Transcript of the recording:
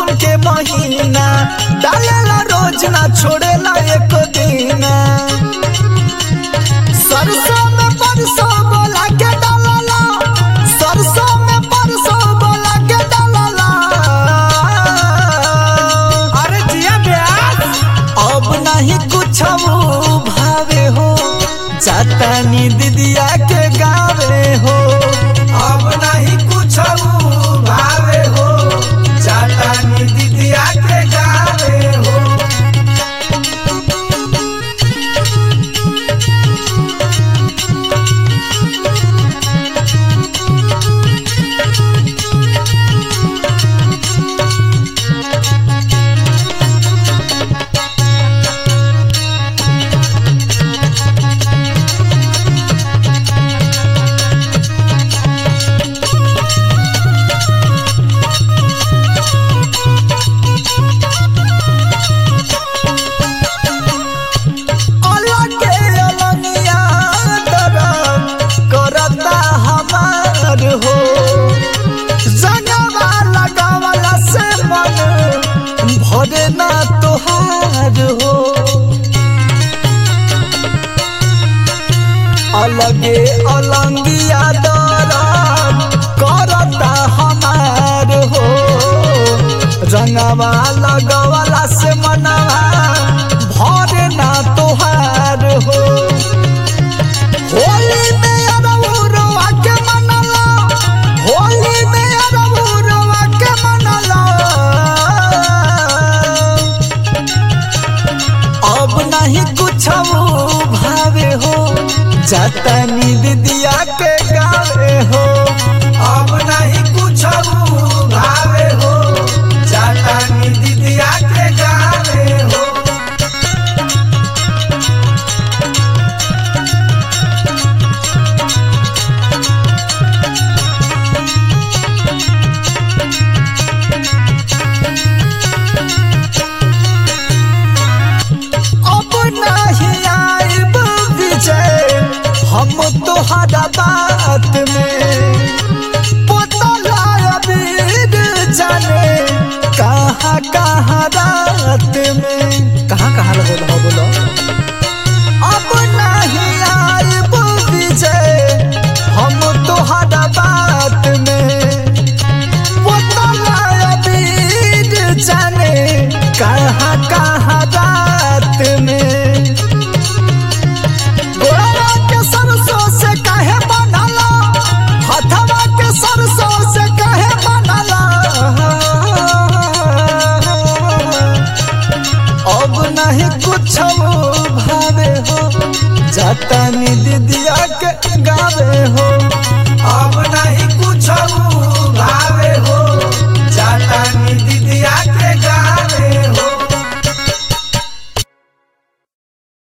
फागुन के महीना डालेला रोज ना छोड़ेला एक दिन। सरसों में परसों बोला के डालला, सरसों में परसों बोला के डालला। अरे जिया ब्यास अब नहीं कुछ भावे हो, जाता नी दीदिया के गावे हो। अब नहीं कुछ भावे हो, जाता नी दीदिया के गावे हो। ना तोहार हो अलगे अलंगिया दरद करता हमार हो। रंगवा लगवाला से मनवा भरे ना तोहार हो। होली में अरबुरवा के मनला, होली में अरबुरवा के मनला। अब नहीं कुछ भावे हो, जाता नी दीदिया के गावे हो। अब नहीं कुछ भावे हो, जाता नी दीदिया के गावे हो। हम तोहरा बात में पोतला अबीर जाने कहाँ कहाँ रात में कहाँ कहाँ लगल हो बोलो। अब नहीं आइब विजय हम तोहरा बात में पोतला अबीर जाने कहाँ कहाँ रात में। सरसों से कहे बनला, हथवा के सरसों से कहे बनला। अब नहीं कुछ भावे हो, जाता नी दीदी